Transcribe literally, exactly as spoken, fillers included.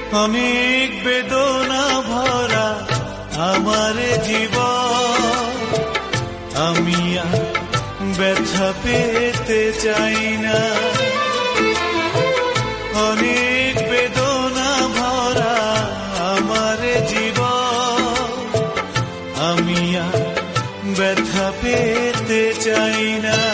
অনেক বেদনা ভরা আমার জীবন, আমি আর ব্যথা পেতে চাই না। অনেক বেদনা ভরা আমার জীবন, আমি আর ব্যথা পেতে চাই না।